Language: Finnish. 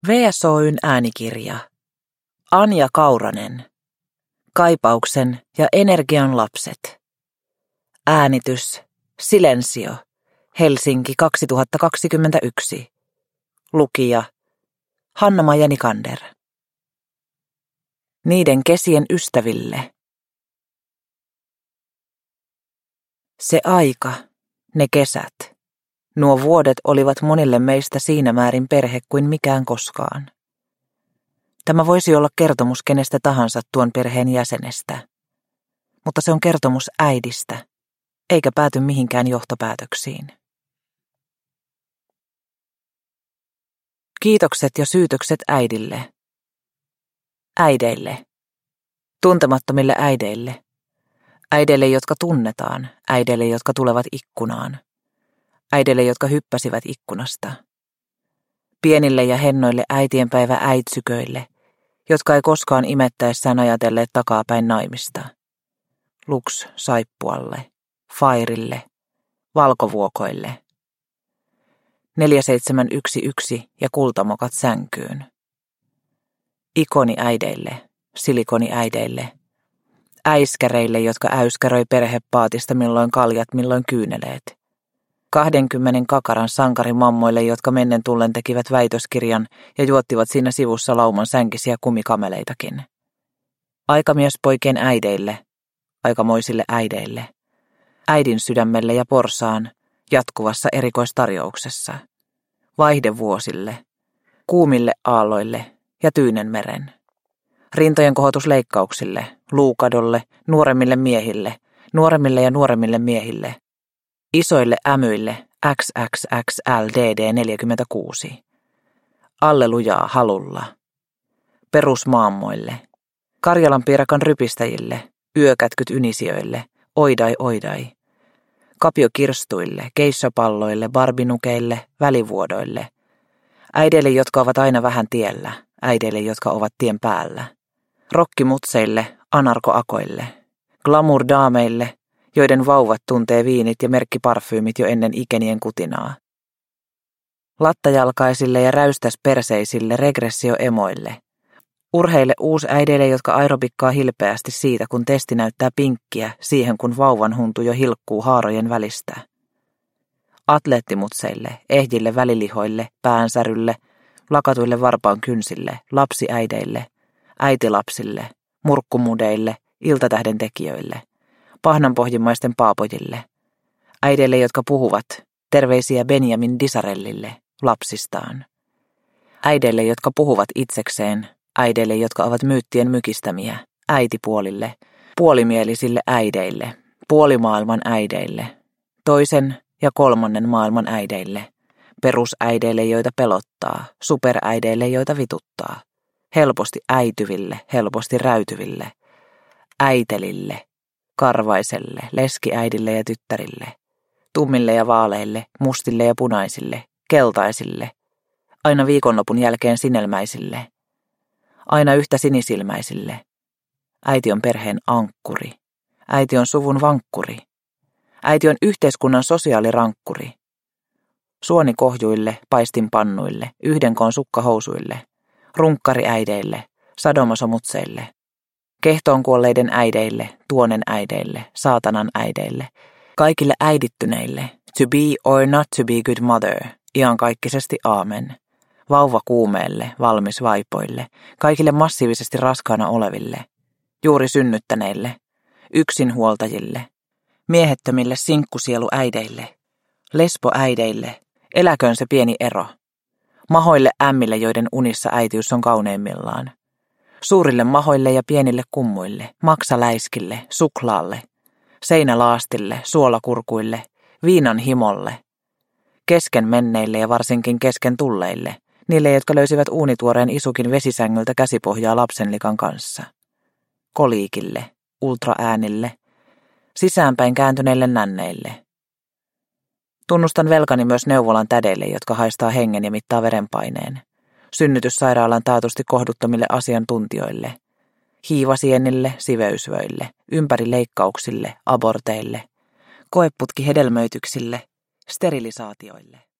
VSOY:n äänikirja. Anja Kauranen. Kaipauksen ja energian lapset. Äänitys. Silensio. Helsinki 2021. Lukija. Hanna-Maja Nikander. Niiden kesien ystäville. Se aika, ne kesät. Nuo vuodet olivat monille meistä siinä määrin perhe kuin mikään koskaan. Tämä voisi olla kertomus kenestä tahansa tuon perheen jäsenestä, mutta se on kertomus äidistä, eikä pääty mihinkään johtopäätöksiin. Kiitokset ja syytökset äidille. Äideille. Tuntemattomille äideille. Äideille, jotka tunnetaan. Äideille, jotka tulevat ikkunaan. Äideille, jotka hyppäsivät ikkunasta. Pienille ja hennoille äitienpäivä äitsyköille, jotka ei koskaan imettäessään ajatelleet takapäin naimista. Lux saippualle, Fairille, valkovuokoille. 4711 ja kultamokat sänkyyn. Ikoniäideille, silikoniäideille. Äiskäreille, jotka äyskäröi perhepaatista milloin kaljat, milloin kyyneleet. 20 kakaran sankarimammoille, jotka mennen tullen tekivät väitöskirjan ja juottivat siinä sivussa lauman sänkisiä kumikameleitakin. Aikamiespoikien äideille, aikamoisille äideille. Äidin sydämelle ja porsaan, jatkuvassa erikoistarjouksessa. Vaihdevuosille, kuumille aalloille ja Tyynenmeren. Rintojen kohotusleikkauksille, luukadolle, nuoremmille miehille, nuoremmille ja nuoremmille miehille. Isoille ämyille XXXLDD46. Allelujaa halulla. Perusmaammoille. Karjalanpiirakan rypistäjille, yökätkyt ynisijöille, oidai oidai. Kapiokirstuille, keissapalloille, barbinukeille, välivuodoille. Äideille, jotka ovat aina vähän tiellä, äideille, jotka ovat tien päällä. Rokkimutseille, anarkoakoille, glamour-daameille, joiden vauvat tuntee viinit ja merkkiparfyymit jo ennen ikenien kutinaa. Lattajalkaisille ja räystäsperseisille regressioemoille. Urheille uusäideille, jotka aerobikkaa hilpeästi siitä, kun testi näyttää pinkkiä, siihen kun vauvan huntu jo hilkkuu haarojen välistä. Atleettimutseille, ehdille välilihoille, päänsärylle, lakatuille varpaan kynsille, lapsiäideille, äitilapsille, murkkumudeille, iltatähden tekijöille. Pahnanpohjimmaisten paapojille, äideille, jotka puhuvat, terveisiä Benjamin Disarellille, lapsistaan. Äideille, jotka puhuvat itsekseen, äideille, jotka ovat myyttien mykistämiä, äitipuolille, puolimielisille äideille, puolimaailman äideille, toisen ja kolmannen maailman äideille, perusäideille, joita pelottaa, superäideille, joita vituttaa, helposti äityville, helposti räytyville, äitelille, karvaiselle, leskiäidille ja tyttärille, tummille ja vaaleille, mustille ja punaisille, keltaisille, aina viikonlopun jälkeen sinelmäisille, aina yhtä sinisilmäisille. Äiti on perheen ankkuri, äiti on suvun vankkuri, äiti on yhteiskunnan sosiaalirankkuri. Suonikohjuille, paistinpannuille, yhdenkoon sukkahousuille, runkkariäideille, sadomosomutseille. Kehtoon kuolleiden äideille, tuonen äideille, saatanan äideille, kaikille äidittyneille, to be or not to be good mother, iankaikkisesti aamen, vauva kuumeelle, valmis vaipoille, kaikille massiivisesti raskaana oleville, juuri synnyttäneille, yksinhuoltajille, miehettömille sinkkusieluäideille, lesboäideille, eläköön se pieni ero, mahoille ämmille, joiden unissa äitiys on kauneimmillaan. Suurille mahoille ja pienille kummuille, maksaläiskille, suklaalle, seinälaastille, suolakurkuille, viinan himolle, kesken menneille ja varsinkin kesken tulleille, niille, jotka löysivät uunituoreen isukin vesisängyltä käsipohjaa lapsenlikan kanssa, koliikille, ultraäänille, sisäänpäin kääntyneille nänneille. Tunnustan velkani myös neuvolan tädeille, jotka haistaa hengen ja mittaa verenpaineen. Synnytyssairaalan taatusti kohduttomille asiantuntijoille, hiivasienille, siveysvöille, ympärileikkauksille, aborteille, koeputkihedelmöityksille, sterilisaatioille.